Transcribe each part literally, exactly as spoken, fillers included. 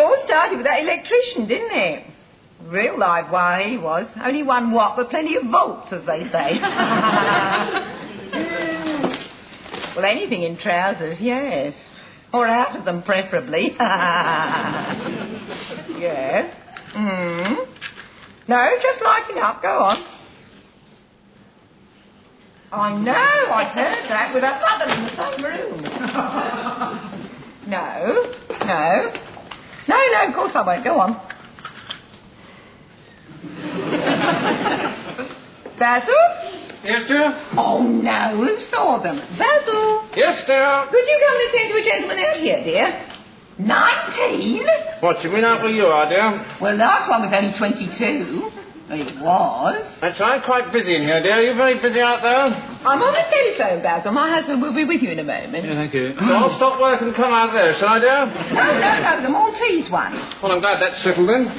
all started with that electrician, didn't it? Real live wire he was. Only one watt, but plenty of volts, as they say. Well, anything in trousers, yes. Or out of them, preferably. Yes. Mm. No, just lighting up. Go on. I know, I've heard that with our mother in the same room. No, no. No, no, of course I won't. Go on. Basil? Yes, dear? Oh, no, who saw them? Basil? Yes, dear? Could you come and attend to a gentleman out here, dear? Nineteen? What, you mean out where you are, dear? Well, last one was only twenty-two. It was. That's right, quite busy in here, dear. Are you very busy out there? I'm on the telephone, Basil. My husband will be with you in a moment. Yeah, thank you. So I'll stop work and come out there, shall I, dear? No, no, no, the Maltese one. Well, I'm glad that's settled then.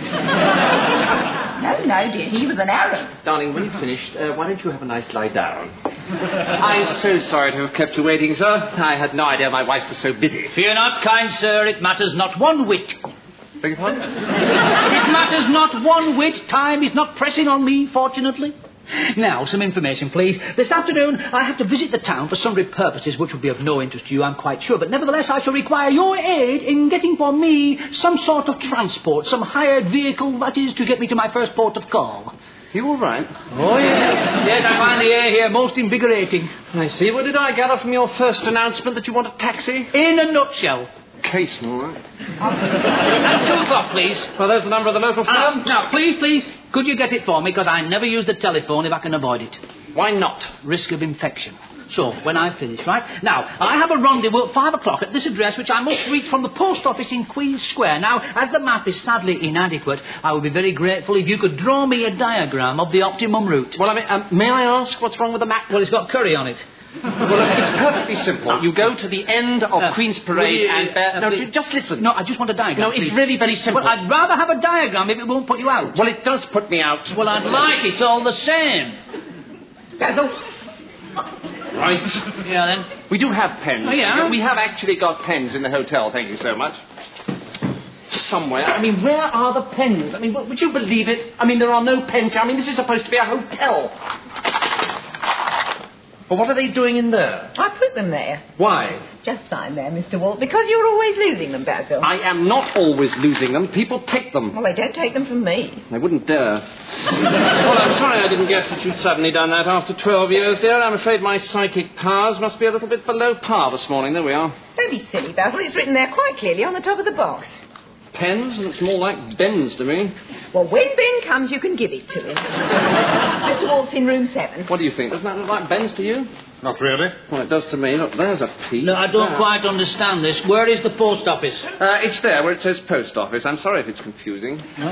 No, no, dear, he was an Arab. Darling, when you've finished, uh, why don't you have a nice lie down? I'm so sorry to have kept you waiting, sir. I had no idea my wife was so busy. Fear not, kind sir, it matters not one whit. Beg your pardon? It matters not one whit. Time is not pressing on me, fortunately. Now, some information, please. This afternoon, I have to visit the town for sundry purposes which will be of no interest to you, I'm quite sure. But nevertheless, I shall require your aid in getting for me some sort of transport, some hired vehicle, that is, to get me to my first port of call. You all right? Oh, yes. Yes, I find the air here most invigorating. I see. What did I gather from your first announcement that you want a taxi? In a nutshell. Case, all right. At two o'clock, please. Well, there's the number of the local firm. Um, now, please, please, could you get it for me? Because I never use the telephone if I can avoid it. Why not? Risk of infection. So, when I finish, right? Now, I have a rendezvous at five o'clock at this address, which I must reach from the post office in Queen's Square. Now, as the map is sadly inadequate, I would be very grateful if you could draw me a diagram of the optimum route. Well, I mean, um, may I ask what's wrong with the map? Well, it's got curry on it. Well, look, it's perfectly simple. You go to the end of Uh, Queen's Parade you, and... uh, no, please- ju- just listen. No, I just want a diagram. No, it's please. really very simple. Well, I'd rather have a diagram if it won't put you out. Well, it does put me out. Well, I'd like it all the same. Basil? Right. Yeah, then. We do have pens. Oh, yeah? We have actually got pens in the hotel, thank you so much. Somewhere. I mean, where are the pens? I mean, w- would you believe it? I mean, there are no pens here. I mean, this is supposed to be a hotel. Well, what are they doing in there? I put them there. Why? Just sign there, Mister Walt, because you're always losing them, Basil. I am not always losing them. People take them. Well, they don't take them from me. They wouldn't dare. Well, I'm sorry I didn't guess that you'd suddenly done that after twelve years, dear. I'm afraid my psychic powers must be a little bit below par this morning. There we are. Don't be silly, Basil. It's written there quite clearly on the top of the box. Pens? Looks more like Bens to me. Well, when Ben comes, you can give it to him. Mister Walt's in room seven. What do you think? Doesn't that look like Bens to you? Not really. Well, it does to me. Look, there's a P. No, I don't There. quite understand this. Where is the post office? Uh, it's there where it says post office. I'm sorry if it's confusing. Oh,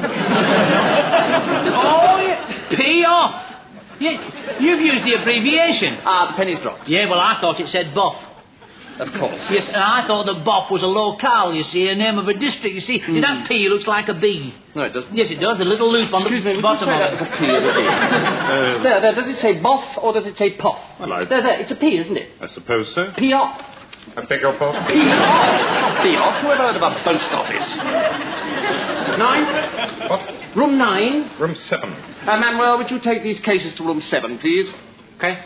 yeah. P off. Yeah, you've used the abbreviation. Ah, the penny's dropped. Yeah, well, I thought it said B O F. Of course. Yes, and I thought that B O F was a locale, you see, a name of a district. You see, Mm. that P looks like a B. No, it doesn't. Yes, it does. The little loop on Excuse the me, would you bottom say of that it. was a P or a B? Uh, There, there. Does it say boff or does it say poff? Well, I- There, there. It's a P, isn't it? I suppose so. P off. I beg your pardon? P off. P off. Who ever heard of a post office? Nine? What? Room nine. Room seven. Uh, Manuel, would you take these cases to room seven, please? Okay.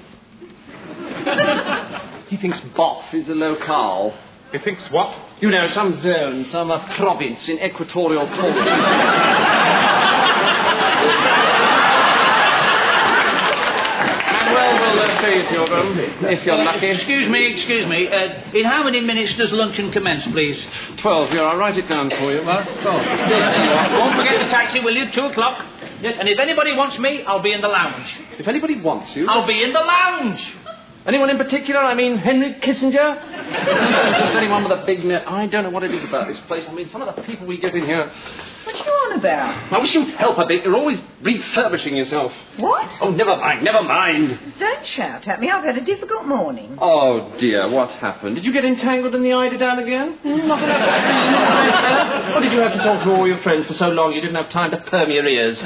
He thinks boff is a locale. He thinks what? You know, some zone, some uh, province in equatorial Turkey. Manuel will uh, show you to your room, if you're lucky. Excuse me, excuse me. Uh, in how many minutes does luncheon commence, please? Twelve, here, I'll write it down for you. Well, twelve. Won't forget the taxi, will you? Two o'clock. Yes, and if anybody wants me, I'll be in the lounge. If anybody wants you... I'll be in the lounge. Anyone in particular? I mean, Henry Kissinger? Just anyone with a big... Ne- I don't know what it is about this place. I mean, some of the people we get in here... What you on about? I wish you'd help a bit. You're always refurbishing yourself. What? Oh, never mind, never mind. Don't shout at me. I've had a difficult morning. Oh, dear, what happened? Did you get entangled in the eiderdown again? Hmm, Not enough. Or did you have to talk to all your friends for so long you didn't have time to perm your ears?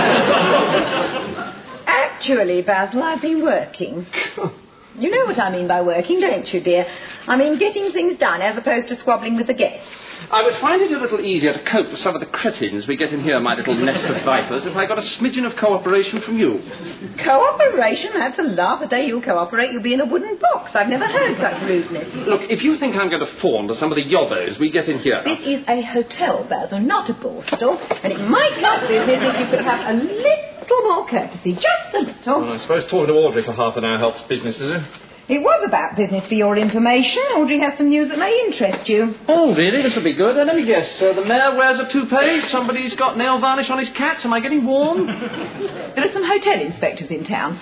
Actually, Basil, I've been working. You know what I mean by working, don't you, dear? I mean getting things done as opposed to squabbling with the guests. I would find it a little easier to cope with some of the cretins we get in here, my little nest of vipers, if I got a smidgen of cooperation from you. Cooperation? That's a laugh. The day you cooperate, you'll be in a wooden box. I've never heard such rudeness. Look, if you think I'm going to fawn to some of the yobbos we get in here... This is a hotel, Basil, not a borstal, and it might help business if you could have a little more courtesy, just a little. Well, I suppose talking to Audrey for half an hour helps business, does it? It was about business for your information. Audrey has some news that may interest you. Oh, really? This will be good. Uh, let me guess. Uh, the mayor wears a toupee. Somebody's got nail varnish on his cats. Am I getting warm? There are some hotel inspectors in town.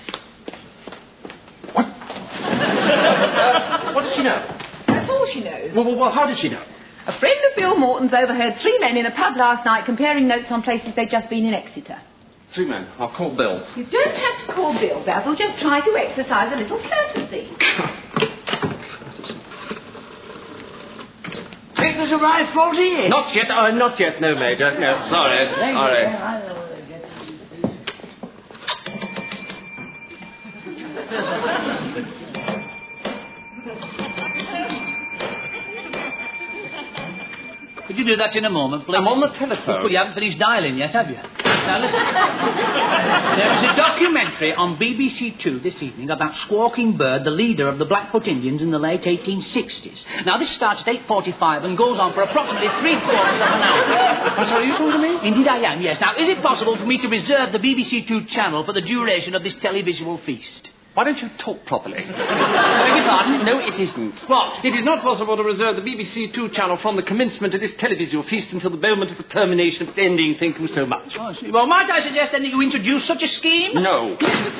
What? uh, what does she know? That's all she knows. Well, well, well, how did she know? A friend of Bill Morton's overheard three men in a pub last night comparing notes on places they'd just been in Exeter. Three men. I'll call Bill. You don't have to call Bill, Basil. Just try to exercise a little courtesy. Think there's arrived faulty here? Not yet. Uh, not yet. No, Major. No, sorry. Sorry. Could you do that in a moment, please? I'm on the telephone. Well, you haven't finished dialing yet, have you? Now, listen. There was a documentary on B B C Two this evening about Squawking Bird, the leader of the Blackfoot Indians in the late eighteen sixties. Now, this starts at eight forty-five and goes on for approximately three-quarters of an hour. I'm sorry, are you talking to me? Indeed I am, yes. Now, is it possible for me to reserve the B B C Two channel for the duration of this televisual feast? Why don't you talk properly? Beg your pardon? No, it isn't. What? It is not possible to reserve the B B C Two channel from the commencement of this televisual feast until the moment of the termination of its ending. Thank you so much. Oh, I see. Well, might I suggest then that you introduce such a scheme? No.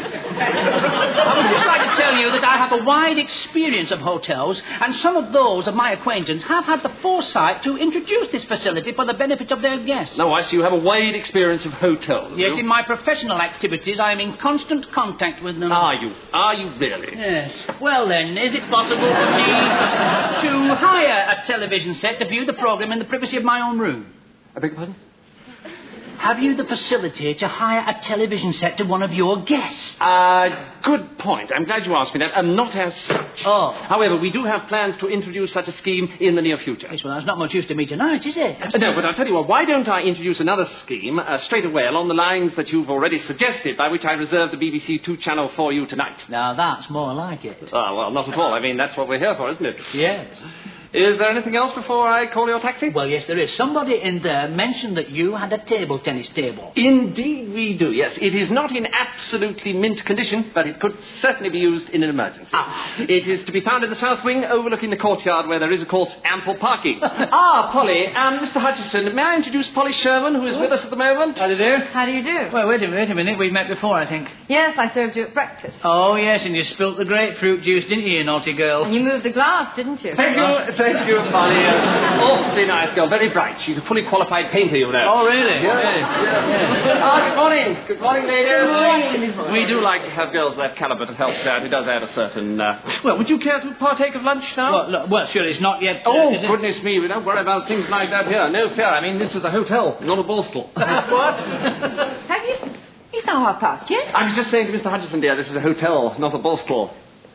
I would just like to tell you that I have a wide experience of hotels, and some of those of my acquaintance have had the foresight to introduce this facility for the benefit of their guests. No, I see you have a wide experience of hotels. Yes, you? in my professional activities, I am in constant contact with them. Are you? Are you really? Yes. Well, then, is it possible for me to hire a television set to view the programme in the privacy of my own room? I beg your pardon? Have you the facility to hire a television set to one of your guests? Uh, good point. I'm glad you asked me that. Um, not as such. Oh. However, we do have plans to introduce such a scheme in the near future. Yes, well, that's not much use to me tonight, is it? Uh, no, but I'll tell you what, why don't I introduce another scheme uh, straight away along the lines that you've already suggested, by which I reserve the B B C Two channel for you tonight. Now, that's more like it. Ah, well, not at all. I mean, that's what we're here for, isn't it? Yes. Is there anything else before I call your taxi? Well, yes, there is. Somebody in there mentioned that you had a table tennis table. Indeed we do, yes. It is not in absolutely mint condition, but it could certainly be used in an emergency. Ah. It is to be found in the south wing, overlooking the courtyard, where there is, of course, ample parking. Ah, Polly, um, Mister Hutchison, may I introduce Polly Sherman, who is with us at the moment? How do you do? How do you do? Well, wait a minute, wait a minute. We've met before, I think. Yes, I served you at breakfast. Oh, yes, and you spilt the grapefruit juice, didn't you, you naughty girl? And you moved the glass, didn't you? Thank you, thank you, Polly. Yes, awfully nice girl, very bright. She's a fully qualified painter, you know. Oh, really? Yes. Yes. Ah, good morning. Good morning, ladies. Good morning. We do like to have girls of that calibre to help out. It does add a certain... Uh... Well, would you care to partake of lunch now? Well, look, well, sure, it's not yet... Uh, Oh, is it? goodness me, we don't worry about things like that here. No fear. I mean, this was a hotel, not a borstal. What? Have you... It's now half past yet. I was just saying to Mister Hutchison, dear, this is a hotel, not a borstal.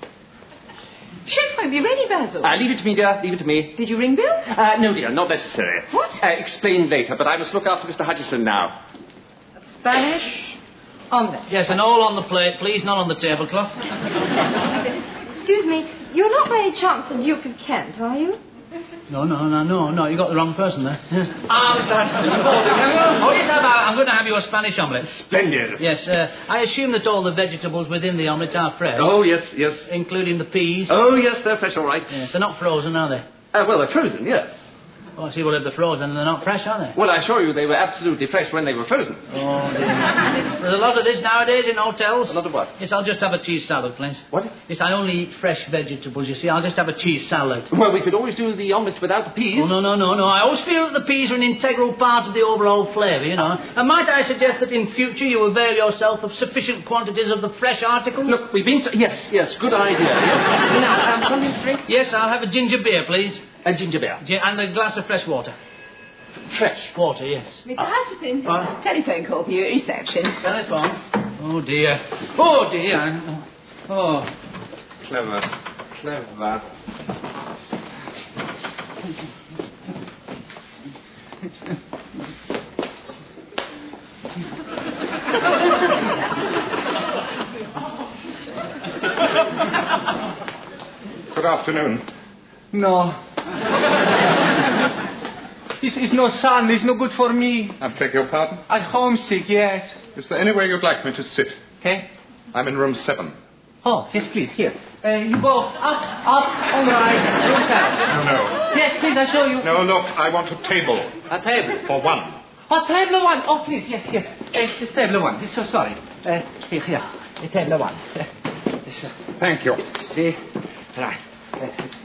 Chef won't be ready, Basil. Uh, leave it to me, dear. Leave it to me. Did you ring Bill? Uh, no, dear, not necessary. What? Uh, explain later, but I must look after Mister Hutchison now. Spanish omelette. Yes, and all on the plate, please, not on the tablecloth. Excuse me, you're not by any chance the Duke of Kent, are you? No, no, no, no, no, you got the wrong person there. Yes. Ah, Mister Hutchison, you called him, have you? Oh, yes, I'm, I'm going to have you a Spanish omelette. Splendid. Yes, uh, I assume that all the vegetables within the omelette are fresh. Oh, yes, yes. Including the peas. Oh, yes, they're fresh, all right. Yes, they're not frozen, are they? Uh, well, they're frozen, yes. Oh, I see, well, if they're frozen, they're not fresh, are they? Well, I assure you they were absolutely fresh when they were frozen. Oh, dear. There's a lot of this nowadays in hotels. A lot of what? Yes, I'll just have a cheese salad, please. What? Yes, I only eat fresh vegetables, you see. I'll just have a cheese salad. Well, we could always do the omelette without the peas. Oh, no, no, no, no. I always feel that the peas are an integral part of the overall flavour, you know. And might I suggest that in future you avail yourself of sufficient quantities of the fresh article? Look, we've been... So- yes, yes, good idea. Yes. Now, um, something to drink? Yes, I'll have a ginger beer, please. A ginger beer. Gi- And a glass of fresh water. Fresh. Water, yes. Mister Hutchison, What? telephone call for you at reception. Telephone. Oh, dear. Oh, dear. Oh. Clever. Clever. Good afternoon. No. It's, it's no sun. It's no good for me. I beg your pardon? I'm homesick, yes. Is there any way you'd like me to sit? Okay? I'm in room seven. Oh, yes, please, here. Uh, you go up, up, all right. Room seven. No, no. Yes, please, I'll show you. No, look, I want a table. A table. For one. Oh, table one. Oh, please, yes, yes. Uh, this table one. So sorry. Uh, here, here. Uh, table one. Uh, this, uh, Thank you. see? Right. Uh,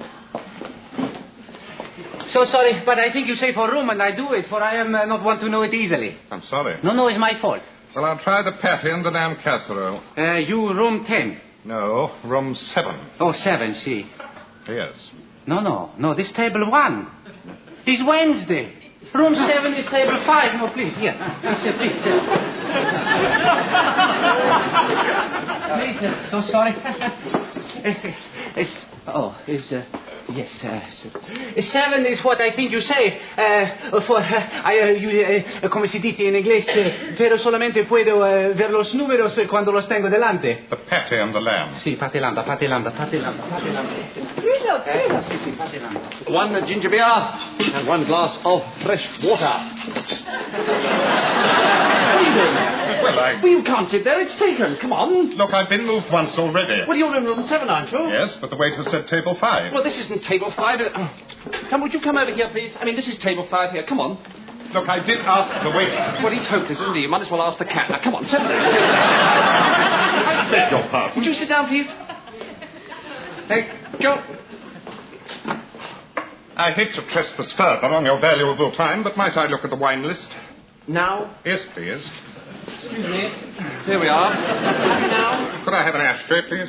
so sorry, but I think you say for room and I do it, for I am uh, not one to know it easily. I'm sorry. No, no, it's my fault. Well, I'll try the patty and the lamb casserole. Uh, you room ten. No, room seven. Oh, seven, see. Yes. No, no, no, this table one. It's Wednesday. Room seven is table five. No, please, here. Please, uh, please. Uh. please, uh, so sorry. it's, it's, oh, it's, uh, yes, uh, seven is what I think you say. Uh, for, uh, I, uh, you, uh, como se dice en inglés, uh, pero solamente puedo uh, ver los números cuando los tengo delante. The patty and the lamb. Sì, pate lamba, pate lamba, pate lamba, pate lamba. Scusa, scusa. Sì, sì, pate lamba. One ginger beer and one glass of fresh water. What are you doing there? Well, I... Well, you can't sit there. It's taken. Come on. Look, I've been moved once already. Well, you're in room seven, aren't you? Yes, but the waiter said table five. Well, this isn't table five. Uh, Come, would you come over here, please? I mean, this is table five here. Come on. Look, I did ask the waiter. Well, he's hopeless, isn't he? You might as well ask the cat. Now, come on, sit down. I beg your pardon. Would you sit down, please? Thank you. I hate to trespass further on your valuable time, but might I look at the wine list? Now? Yes, please. Excuse me. Here we are. Now? Could I have an ashtray, please?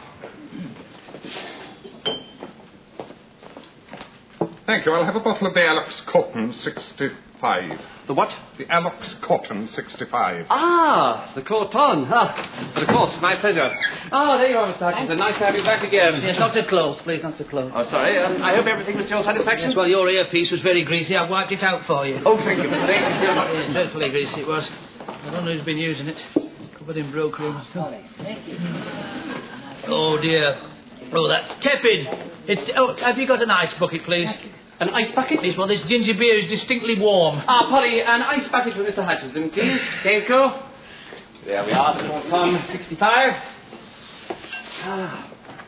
Thank you. I'll have a bottle of the Alex Cotton sixty-five. The what? The Alex Cotton sixty-five. Ah, the Corton. Ah, but of course, my pleasure. Oh, there you are, Mister Hutchinson. Nice to have you back again. Yes, not so close, please, not so close. Oh, sorry. Um, I hope everything was to your satisfaction. Yes, well, your earpiece was very greasy. I wiped it out for you. Oh, thank you. Thank you so much. Yeah, dreadfully greasy it was. I don't know who's been using it. Covered in broken and stuff. Oh, dear. Oh, that's tepid. It's, oh, have you got an ice bucket, please? An ice bucket? This one, this ginger beer is distinctly warm. Ah, Polly, an ice bucket for Mister Hutchinson, please. Thank you. There we are, the Corton sixty-five. Ah.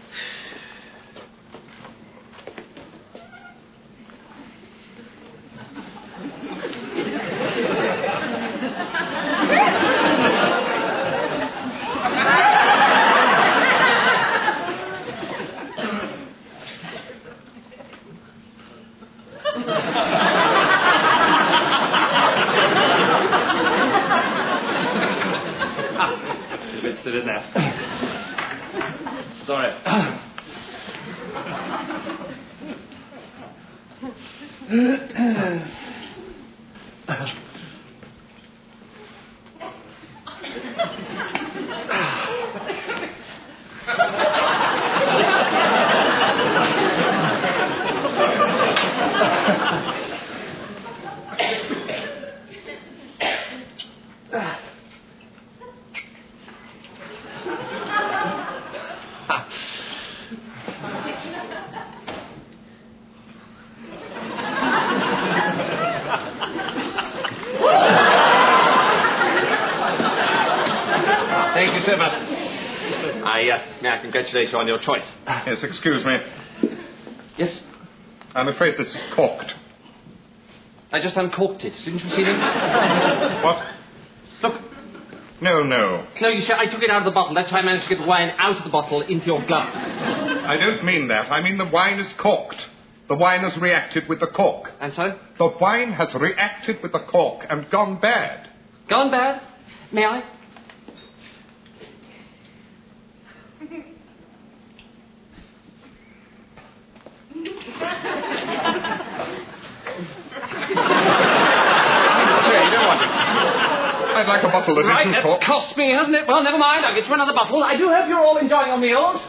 Stood in there. Sorry. Thank you so much. I, uh, may I congratulate you on your choice. Yes, excuse me. Yes? I'm afraid this is corked. I just uncorked it. Didn't you see me? What? Look. No, no. No, you see, I took it out of the bottle. That's how I managed to get the wine out of the bottle into your glove. I don't mean that. I mean the wine is corked. The wine has reacted with the cork. And so? The wine has reacted with the cork and gone bad. Gone bad? May I? Sure, you don't want it. I'd like a bottle that Right, isn't that's corked. cost me, hasn't it? Well, never mind. I'll get you another bottle. I do hope you're all enjoying your meals.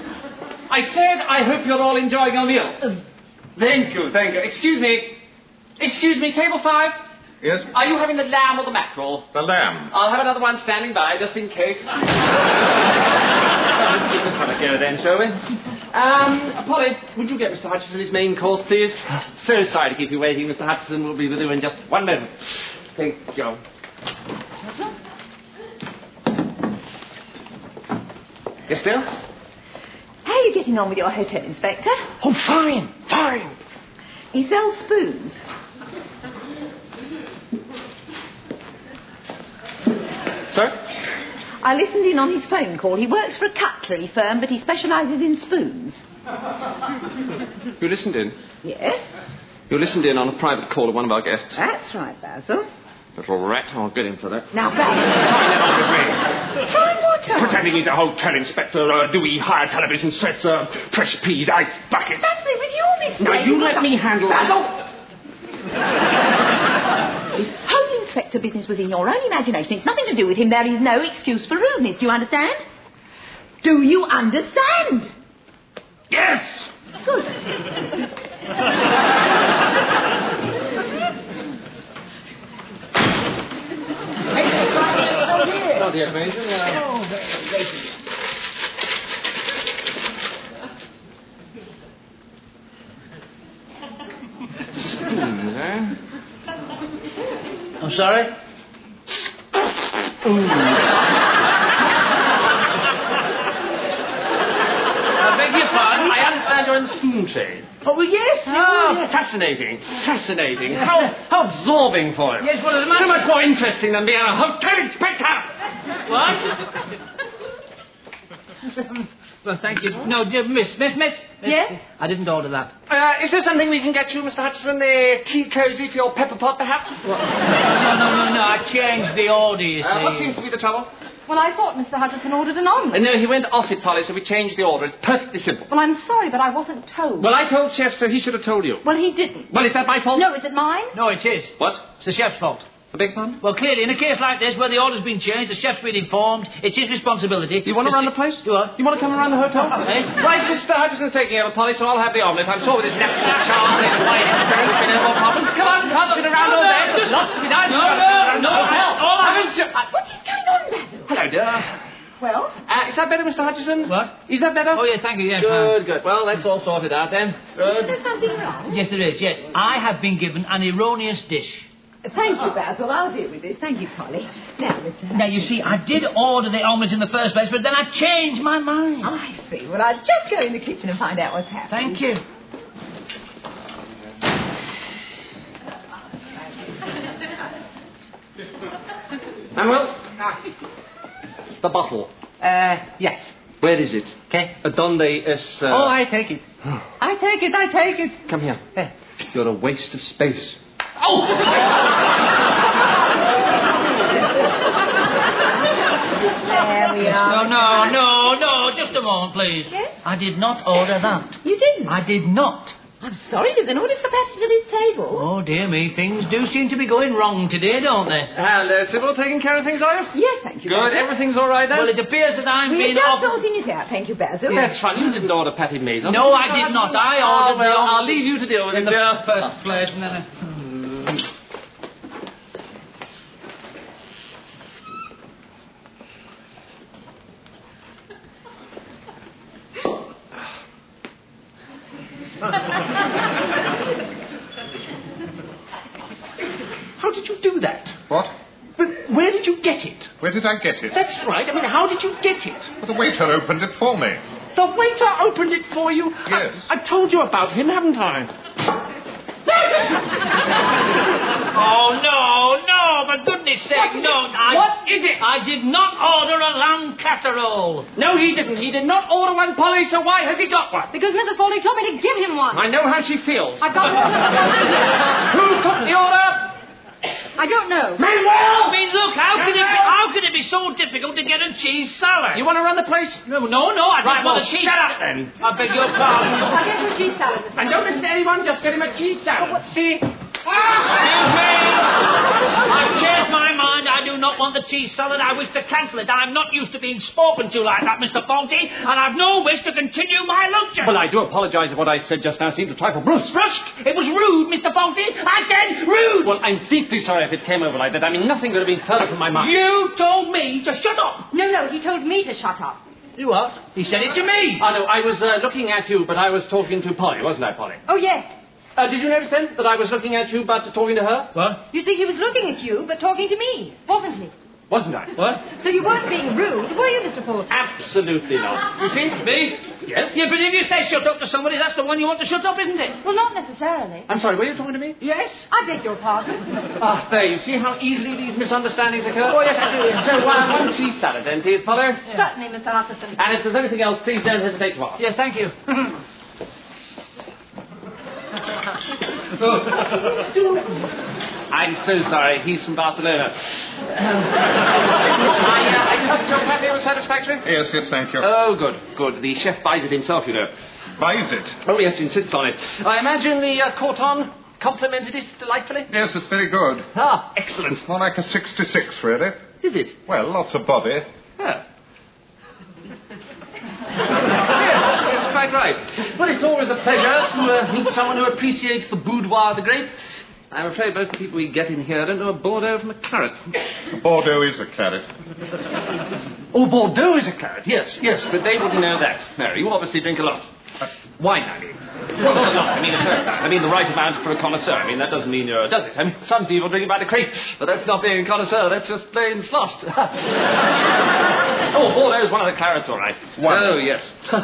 I said I hope you're all enjoying your meals. Thank you, thank you. Excuse me. Excuse me, table five. Yes? Are you having the lamb or the mackerel? The lamb. I'll have another one standing by, just in case. Well, let's give this one a go then, shall we? Um, Polly, would you get Mister Hutchison his main course, please? So sorry to keep you waiting. Mister Hutchison will be with you in just one moment. Thank you. Yes, dear? How are you getting on with your hotel inspector? Oh, fine, fine. He sells spoons. Sir? I listened in on his phone call. He works for a cutlery firm, but he specialises in spoons. You listened in? Yes? You listened in on a private call of one of our guests. That's right, Basil. Little rat, I'll get him for that. Now, Basil. Trying what on? Pretending he's a hotel inspector. Uh, do we hire television sets, uh, fresh peas, ice buckets? Basil, it was your mistake. Now, you let me handle Basil! If home inspector business was in your own imagination, it's nothing to do with him. There is no excuse for rudeness. Do you understand? Do you understand? Yes! Good. Not yet, Major. Oh, Spoons, eh? I'm sorry? I beg your pardon? I understand you're in the spoon trade. Oh, well, yes. Ah, yes. fascinating, fascinating. How, how absorbing for you. Yes, what is the matter? So much more interesting than being a hotel inspector. What? Well, thank you. No, dear Miss, Miss, Miss. Miss. Yes? I didn't order that. Uh, is there something we can get you, Mister Hutchison? The tea cosy for your pepper pot, perhaps? No, no, no, no. I changed the order, you see. Uh, what seems to be the trouble? Well, I thought Mister Hutchison ordered an omelette. Uh, no, he went off it, Polly, so we changed the order. It's perfectly simple. Well, I'm sorry, but I wasn't told. Well, I told Chef, so he should have told you. Well, he didn't. Well, is that my fault? No, is it mine? No, it is. What? It's the chef's fault. A big pardon? Well, clearly, in a case like this, where the order's been changed, the chef's been informed, it's his responsibility. You want to to run see- the place? You what? You want to come and run the hotel? Eh? Right, Mister Hutchison's taking over, Polly, so I'll have the omelette. I'm sure with his natural charm and wine experience, we know more problems. Come on, can't sit around all day. There's lots to be done. No, no, no, hell. all I- Haven't you? What is going on, Basil? Hello, dear. Well? Uh, is that better, Mister Hutchison? What? Is that better? Oh, yeah, thank you, yes. Good, good. Well, that's all sorted out then. Is Good. there something wrong? Yes, there is, yes. I have been given an erroneous dish. Thank you, Basil. I'll deal with this. Thank you, Polly. Now, Mister Now, you see, I did order the omelette in the first place, but then I changed my mind. I see. Well, I'll just go in the kitchen and find out what's happening. Thank you. Manuel? The bottle. Uh, yes. Where is it? Okay. Uh, donde es... Uh... Oh, I take it. I take it, I take it. Come here. Eh. You're a waste of space. Oh! There we are. No, no, no, no, just a moment, please. Yes? I did not order that. You didn't? I did not. I'm sorry, there's an order for patty for this table. Oh, dear me, things do seem to be going wrong today, don't they? Hello, Sybil. Taking care of things, are you? Yes, thank you, Good. Basil. Everything's all right then? Well, it appears that I'm We're being just offered... sorting it out. Thank you, Basil. That's fine. You didn't order patty maison. No, I did not. I Oh, ordered well, the I'll omelette leave you to deal with in it, the dear. first place, and then I... How did you do that? What? But where did you get it? Where did I get it? That's right. I mean, how did you get it? Well, the waiter opened it for me. The waiter opened it for you? Yes. I, I told you about him, haven't I? Oh, no, no, for goodness sake, What is no. it? I, What is it? I did not order a lamb casserole. No, he didn't. He did not order one, Polly, so why has he got one? Because Missus Foley told me to give him one. I know how she feels. I've got one. Who took the order? I don't know. I mean, look, how can it be, how can it be so difficult to get a cheese salad? You want to run the place? No, no, no, I Right, don't well, want a cheese... shut up then. I beg your pardon. I'll get you a cheese salad. Mister And don't listen to anyone, just get him a cheese salad. See? Excuse me. I've changed my mind. I do not don't want the cheese salad. I wish to cancel it. I'm not used to being spoken to like that, Mister Faulty, and I've no wish to continue my luncheon. Well, I do apologise if what I said just now seemed a trifle brusque. Brusque? It was rude, Mister Faulty. I said rude. Well, I'm deeply sorry if it came over like that. I mean, nothing could have been further from my mind. You told me to shut up. No, no, he told me to shut up. You what? He said it to me. Oh, no, I was uh, looking at you, but I was talking to Polly, wasn't I, Polly? Oh, yes. Uh, did you notice then that I was looking at you but talking to her? What? You see, he was looking at you, but talking to me, wasn't he? Wasn't I? What? So you weren't being rude, were you, Mister Faulty? Absolutely not. You see? Me? Yes? Yeah, but if you say shut up to somebody, that's the one you want to shut up, isn't it? Well, not necessarily. I'm sorry, were you talking to me? Yes. I beg your pardon. Ah, there, you see how easily these misunderstandings occur? Oh, yes, I do. So, uh, one cheese salad then, please, Polly. Certainly, Mister Utterson. And if there's anything else, please don't hesitate to ask. Yeah, thank you. I'm so sorry. He's from Barcelona. Um, I, uh, I trust your pate was satisfactory? Yes, yes, thank you. Oh, good, good. The chef buys it himself, you know. Buys it? Oh, yes, insists on it. I imagine the uh, Corton complimented it delightfully? Yes, it's very good. Ah, excellent. More like a sixty-six, really. Is it? Well, lots of body. Oh. Yes, yes, quite right. Well, it's always a pleasure to uh, meet someone who appreciates the boudoir of the grape. I'm afraid most of the people we get in here don't know a Bordeaux from a claret. Bordeaux is a claret. Oh, Bordeaux is a claret, yes, yes, but they wouldn't know that. No, you obviously drink a lot. Uh, wine, I mean. Well, not a lot, I mean a fair amount. I mean the right amount for a connoisseur. I mean, that doesn't mean you're a does it? I mean, some people drink it by the crate, but that's not being a connoisseur, that's just plain slot. Oh, Bordeaux's one of the clarets, all right. One. Oh, yes. So,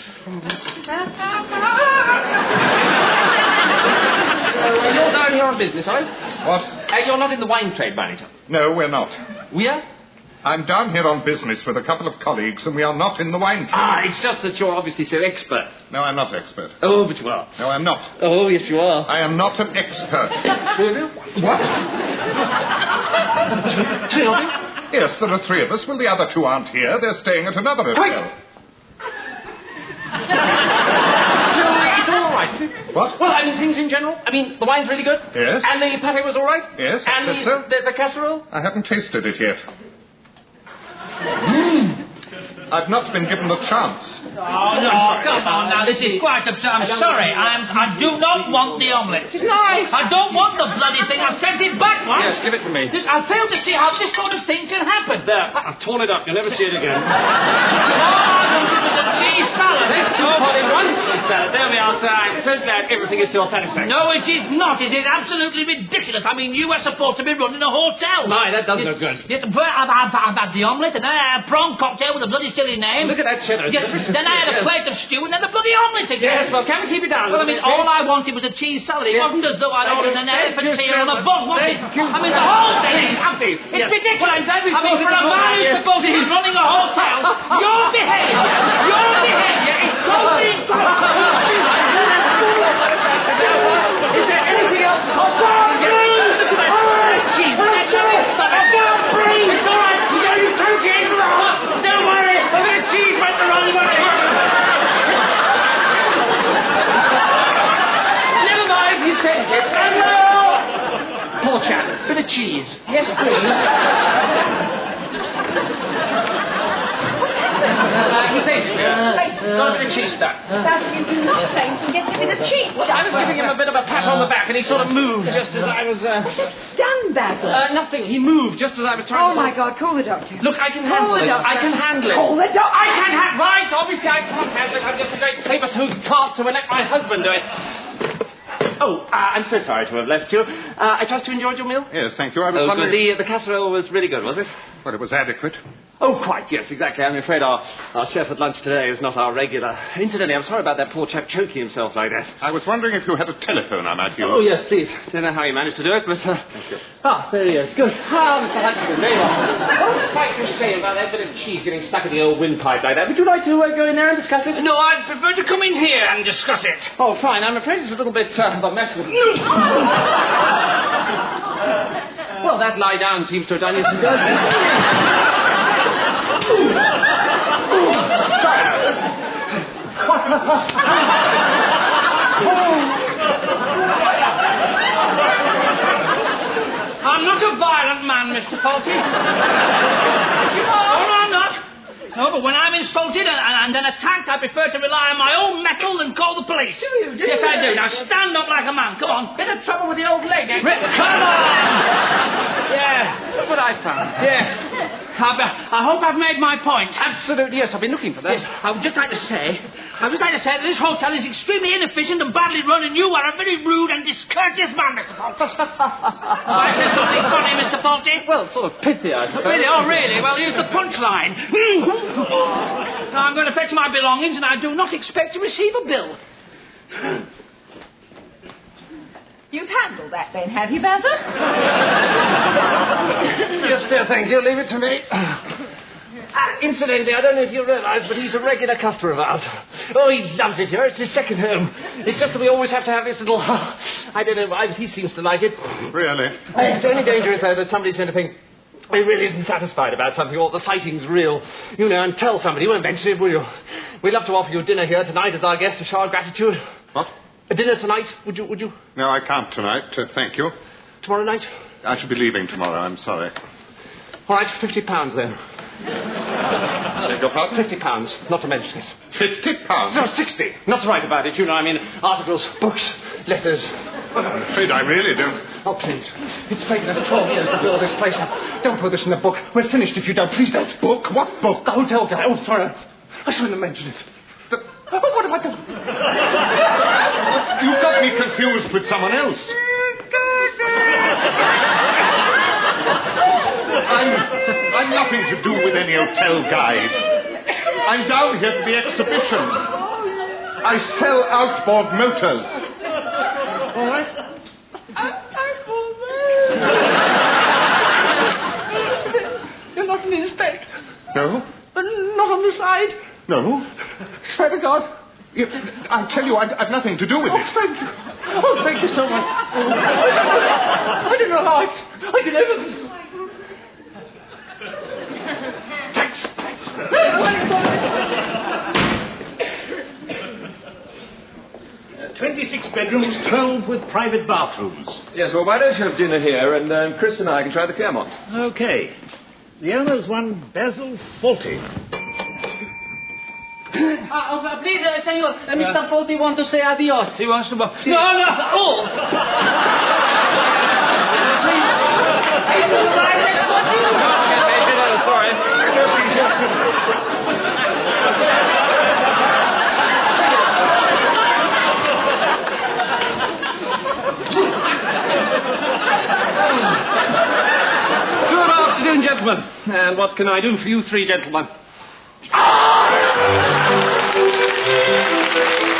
uh, you're down here on business, are you? What? Uh, you're not in the wine trade, by any chance? No, we're not. We are? I'm down here on business with a couple of colleagues, and we are not in the wine trade. Ah, it's just that you're obviously so expert. No, I'm not expert. Oh, but you are. No, I'm not. Oh, yes, you are. I am not an expert. What? Three of you? Yes, there are three of us. Well, the other two aren't here. They're staying at another hotel. It's all right, is it? What? Well, I mean, things in general. I mean, the wine's really good. Yes. And the pate was all right. Yes, I And said the, so. the, the casserole. I haven't tasted it yet. Mm. I've not been given the chance. Oh, no, come on now, this is quite absurd. I'm sorry, I'm, I do not want the omelette. It's nice. I don't want the bloody thing. I've sent it back once. Yes, give it to me. This, I fail to see how this sort of thing can happen. There, I've torn it up. You'll never see it again. Oh, the cheese salad. There's two pot in one cheese salad. There we are, sir. I'm so glad everything is to your satisfaction. No, it is not. It is absolutely ridiculous. I mean, you are supposed to be running a hotel. My, that does yes, look good. Yes, but I've, I've, I've had the omelette and then I had a prawn cocktail with a bloody silly name. Look at that cheddar. Yes, then I had a plate of stew and then the bloody omelette again. Yes, well, can we keep it down? Well, I mean, all I wanted was a cheese salad. It Yes. wasn't as though I'd Thank ordered you. an Thank elephant you, ear on a sir. bun, was it? Thank you. I mean, the whole thing Please, is... please. It's Yes. ridiculous. I mean, sorted for a it all. man who's Yes. supposed to be running a hotel, your behaviour, your behaviour is totally incorrect. Is there anything else? Oh, don't breathe! Jeez, I can't stop it. Don't breathe! It's all right. You know, you took it wrong. Don't worry. A bit of cheese went the wrong way. Never mind, he's taking it. Poor chap. Bit of cheese. Yes, please. uh, he's taking it. Uh, got a bit of cheese stuck. That you do not claim to get a bit of cheese. Well, I was giving him a bit of a pat on the back, and he sort of moved just as I was... Uh, Done, Basil. uh, nothing. He moved just as I was trying Oh, to... my God, call the doctor. Look, I can handle Call the it. doctor. I can handle it. Call the doctor. I can handle Right, obviously I can't handle it. I'm just a great saber-toothed tart, so I let my husband do it. Oh, uh, I'm so sorry to have left you. Uh, I trust you enjoyed your meal? Yes, thank you. I was Oh, wondering... good. The, the casserole was really good, was it? Well, it was adequate. Oh, quite, yes, exactly. I'm afraid our, our chef at lunch today is not our regular. Incidentally, I'm sorry about that poor chap choking himself like that. I was wondering if you had a telephone I might use. Oh, yes, please. Don't know how you managed to do it, but... Uh... Thank you. Ah, there he is. Good. Ah, Mister Hutchinson, there you are. Oh, quite a shame about that bit of cheese getting stuck in the old windpipe like that. Would you like to uh, go in there and discuss it? No, I'd prefer to come in here and discuss it. Oh, fine. I'm afraid it's a little bit uh, of a mess with it. Well, that lie down seems to have done you some good. I'm not a violent man, Mister Faulty. Oh, no, I'm not. No, but when I'm insulted and, and then attacked, I prefer to rely on my own mettle than call the police. Do you? Do yes, you? I do. Now, stand up like a man. Come on. Bit of trouble with the old leg, eh? Come on! Yeah, look what I found. Yeah. I've, uh, I hope I've made my point. Absolutely, yes. I've been looking for that. Yes, I would just like to say, I would just like to say that this hotel is extremely inefficient and badly run, and you are a very rude and discourteous man, Mister Faulty. I said something funny, Mister Faulty. Well, sort of pithy, I suppose. Really? Oh, really? Well, here's the punchline. Now, I'm going to fetch my belongings, and I do not expect to receive a bill. You've handled that then, have you, Basil? Yes, dear, thank you. Leave it to me. Uh, incidentally, I don't know if you realise, but he's a regular customer of ours. Oh, he loves it here. It's his second home. It's just that we always have to have this little... I don't know why, but he seems to like it. Really? Uh, the only danger is, though, that somebody's going to think he really isn't satisfied about something, or the fighting's real. You know, and tell somebody. You won't mention it, will you? We'd love to offer you a dinner here tonight as our guest to show our gratitude. What? A dinner tonight, would you? Would you? No, I can't tonight. Uh, thank you. Tomorrow night? I shall be leaving tomorrow. I'm sorry. All right, fifty pounds then. Beg your pardon? Fifty pounds, not to mention it. Fifty pounds? No, sixty. Not to write about it, you know. I mean, articles, books, letters. Well, I'm afraid I really don't. Oh, please. It's taken us twelve years to build this place. Don't put this in the book. We're finished if you don't. Please don't. Book? What book? The hotel guy. Oh, sorry. I shouldn't have mentioned it. The... Oh, what have I done? You've got me confused with someone else. I'm, I'm nothing to do with any hotel guide. I'm down here for the exhibition. I sell outboard motors. All right? You're not an inspector. No? Not on the side. No? Swear to God. You, I tell you, I've, I've nothing to do with Oh, it. thank you. Oh, thank you so much. I didn't know how I, I did everything. Thanks, thanks. Uh, twenty-six bedrooms, twelve with private bathrooms. Yes, well, why don't you have dinner here, and um, Chris and I can try the Claremont. Okay. The owner's one Basil Faulty. Uh, uh, please, uh, senor, uh, Mister Faulty wants to say adios. He wants to... No, no, oh! Good afternoon, gentlemen. And what can I do for you three gentlemen?